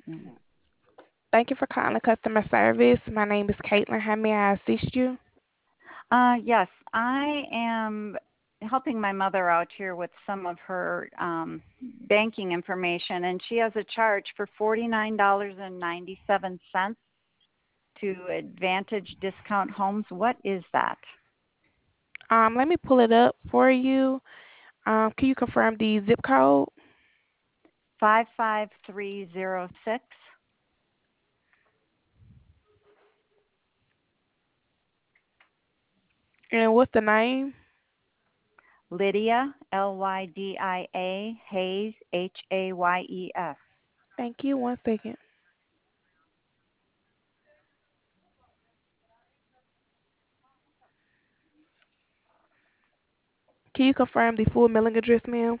Thank you for calling customer service. My name is Caitlin. How may I assist you? Yes, I am helping my mother out here with some of her banking information, and she has a charge for $49.97 to Advantage Discount Homes. What is that? Let me pull it up for you. Can you confirm the zip code 55306. and what's the name? Lydia, Lydia Hayes, Hayes. Thank you. One second. Can you confirm the full mailing address, ma'am?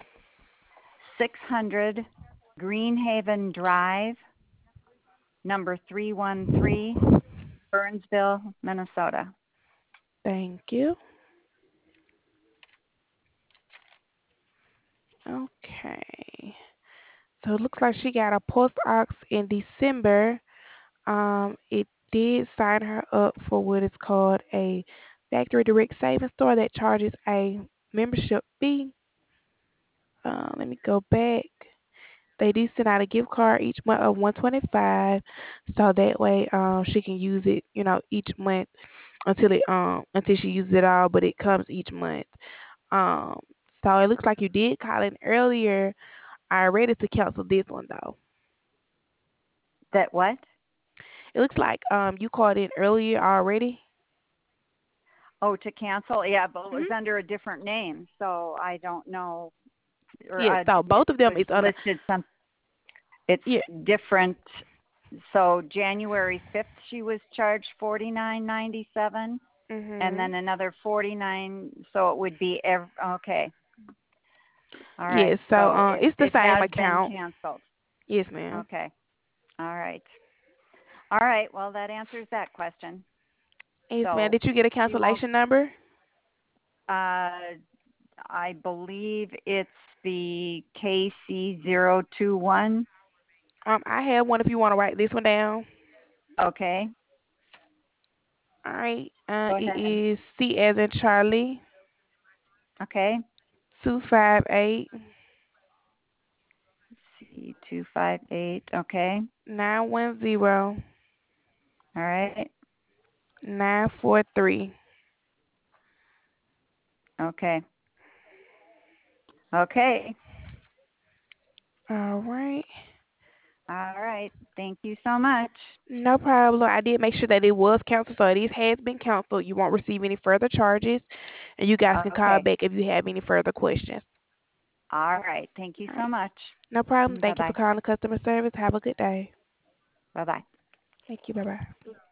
600 Greenhaven Drive, number 313, Burnsville, Minnesota. Thank you. Okay. So it looks like she got a post ox in December. It did sign her up for what is called a factory direct savings store that charges a membership fee. Let me go back. They do send out a gift card each month of 125, so that way she can use it, each month until she uses it all. But it comes each month. Um, so it looks like you did call in earlier. I ready to cancel this one though. That what? It looks like you called in earlier already. Oh, to cancel? Yeah, but it was Hmm. under a different name, so I don't know. Or Yeah, so it both of them was is on a listed some. It's yeah. different. So January 5th, she was charged 49.97, and Mhm. then another 49. So it would be okay. All right. Yes, so So it's the it same has been account. canceled. Yes, ma'am. Okay. All right. All right. Well, that answers that question. Yes, ma'am. So Did you get a she won't. cancellation number? Uh, I believe it's the KC021. I have one if you want to write this one down. Okay. All right. Go It ahead. is C as in Charlie, Okay. 258 C258. Okay. 910 All right. 943. Okay. Okay. All right. All right. Thank you so much. No problem. I did make sure that it was canceled, so it has been canceled. You won't receive any further charges, and you guys can call Okay. back if you have any further questions. All right. Thank you All so right. much. No problem. Bye Thank you for bye. calling customer service. Have a good day. Bye bye. Thank you. Bye bye.